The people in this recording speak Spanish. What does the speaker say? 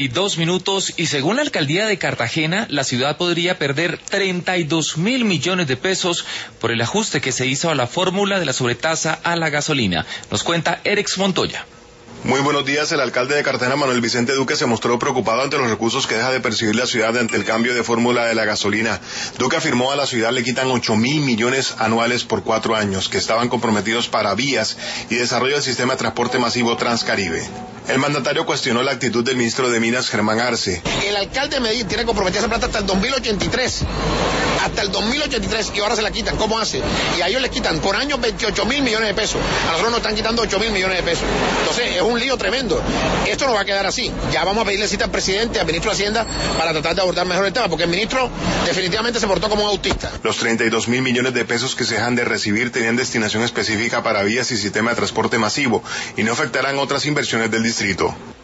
Y 2 minutos, y según la alcaldía de Cartagena, la ciudad podría perder 32.000 millones de pesos por el ajuste que se hizo a la fórmula de la sobretasa a la gasolina. Nos cuenta Erex Montoya. Muy buenos días. El alcalde de Cartagena, Manuel Vicente Duque, se mostró preocupado ante los recursos que deja de percibir la ciudad ante el cambio de fórmula de la gasolina. Duque afirmó a la ciudad le quitan 8.000 millones anuales por 4 años, que estaban comprometidos para vías y desarrollo del sistema de transporte masivo Transcaribe. El mandatario cuestionó la actitud del ministro de Minas, Germán Arce. El alcalde de Medellín tiene comprometida esa plata hasta el 2083. Hasta el 2083, y ahora se la quitan. ¿Cómo hace? Y a ellos les quitan por año 28.000 millones de pesos. A nosotros nos están quitando 8.000 millones de pesos. Entonces, es un lío tremendo. Esto no va a quedar así. Ya vamos a pedirle cita al presidente, al ministro de Hacienda, para tratar de abordar mejor el tema, porque el ministro definitivamente se portó como un autista. Los 32.000 millones de pesos que se dejan de recibir tenían destinación específica para vías y sistema de transporte masivo, y no afectarán otras inversiones del distrito.